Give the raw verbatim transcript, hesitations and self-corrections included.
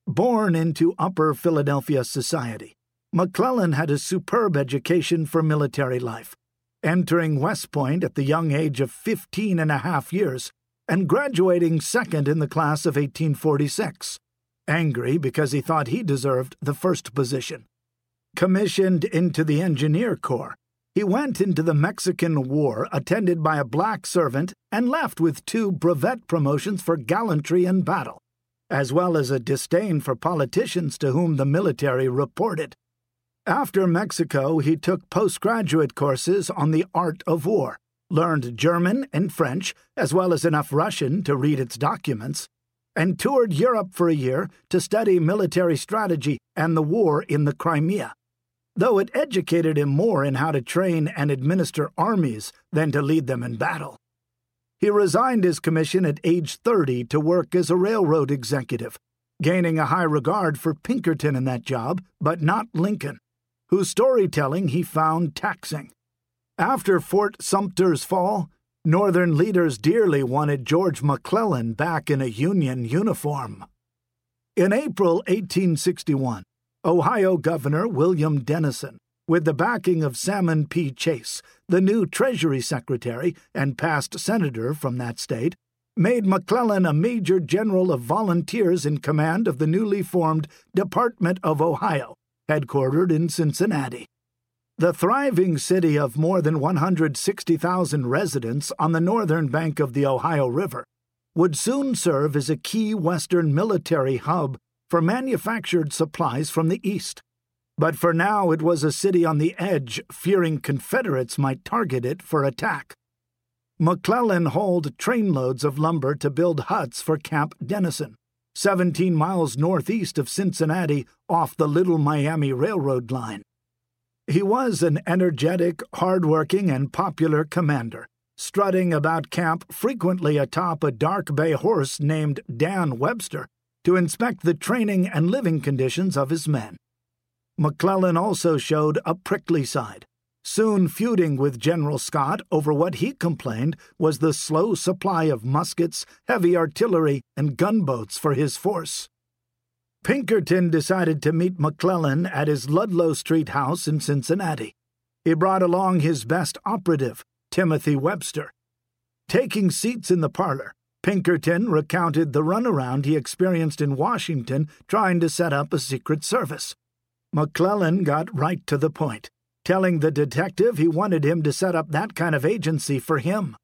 Born into upper Philadelphia society, McClellan had a superb education for military life, entering West Point at the young age of fifteen and a half years and graduating second in the class of eighteen forty-six, angry because he thought he deserved the first position. Commissioned into the Engineer Corps, he went into the Mexican War attended by a black servant and left with two brevet promotions for gallantry in battle, as well as a disdain for politicians to whom the military reported. After Mexico, he took postgraduate courses on the art of war, learned German and French, as well as enough Russian to read its documents, and toured Europe for a year to study military strategy and the war in the Crimea, though it educated him more in how to train and administer armies than to lead them in battle. He resigned his commission at age thirty to work as a railroad executive, gaining a high regard for Pinkerton in that job, but not Lincoln, whose storytelling he found taxing. After Fort Sumter's fall, Northern leaders dearly wanted George McClellan back in a Union uniform. In April eighteen sixty-one, Ohio Governor William Dennison, with the backing of Salmon P. Chase, the new Treasury Secretary and past senator from that state, made McClellan a Major General of Volunteers in command of the newly formed Department of Ohio, headquartered in Cincinnati. The thriving city of more than one hundred sixty thousand residents on the northern bank of the Ohio River would soon serve as a key Western military hub for manufactured supplies from the east. But for now it was a city on the edge, fearing Confederates might target it for attack. McClellan hauled trainloads of lumber to build huts for Camp Dennison, seventeen miles northeast of Cincinnati off the Little Miami Railroad line. He was an energetic, hard-working, and popular commander, strutting about camp frequently atop a dark bay horse named Dan Webster to inspect the training and living conditions of his men. McClellan also showed a prickly side, soon feuding with General Scott over what he complained was the slow supply of muskets, heavy artillery, and gunboats for his force. Pinkerton decided to meet McClellan at his Ludlow Street house in Cincinnati. He brought along his best operative, Timothy Webster. Taking seats in the parlor, Pinkerton recounted the runaround he experienced in Washington trying to set up a secret service. McClellan got right to the point, telling the detective he wanted him to set up that kind of agency for him.